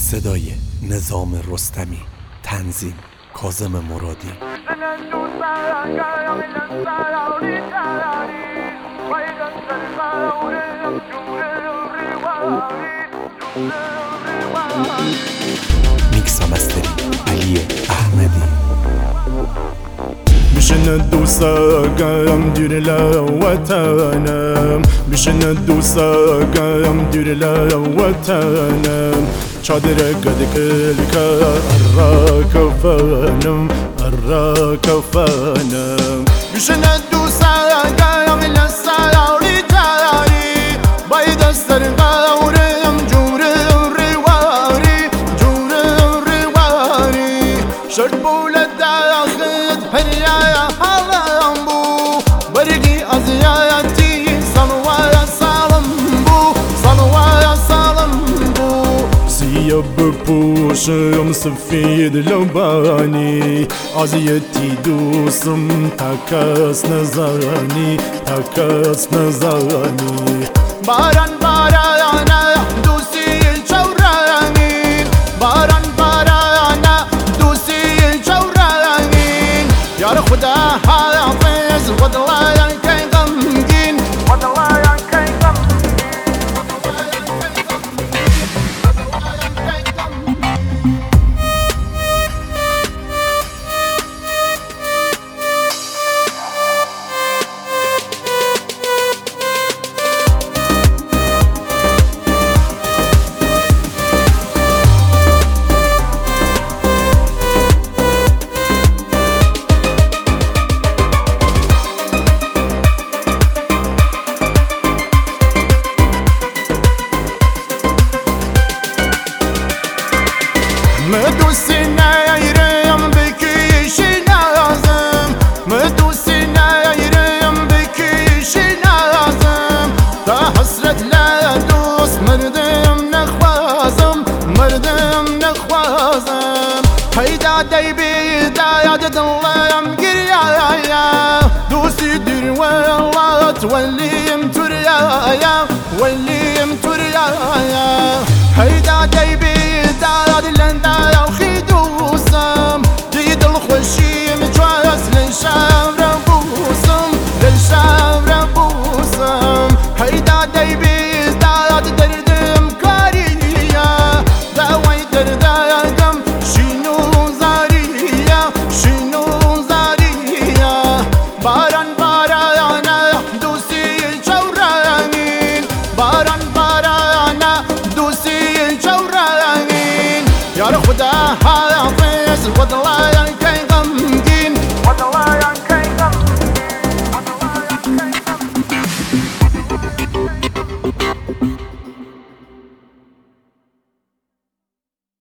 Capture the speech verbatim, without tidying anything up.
صدای نظام رستمی، تنظیم کاظم مرادی. میکس و مستری علی احمدی. بشن دوساقم دور لوطنم، بشن دوساقم دور لوطنم. چادر قد كلك أراك فانم أراك فانم. بشن دوساقم للسياري تاري بايد السرقاورم جور الرواري جور الرواري شرط بولد داخد هريا حلمبو برقي أزياتي صلوايا صالمبو صلوايا صالمبو سيب بوشم سفيد لباني أزياتي دوسم تاكس نزاني تاكس نزاني. باران بارانا دوسي الجوراني باران بارانا دوسي الجوراني. يا خدا حافظ وضلايا كي غمجين وضلايا كي مدوسنا يريم بكيش لازم مدوسنا يريم بكيش لازم. تا حسرت لا دوس مردم نخوازم مردم نخوازم. هيدا ديبي دايا دلم قريايا دوسي دير والله توليم تريايا وليم تريايا. هيدا ديبي دايا دلن دايا وخيدوسم جيد الخوشي مجواز للشام ربوسم للشام ربوسم. هيدا ديبي دايا دردم كاريا داوي دردايا دم شنو زاريا شنو زاريا. باران بارانا دوسي الجورانين باران بارانا دوسي الجورانين. يا خدا حافظ وضلايا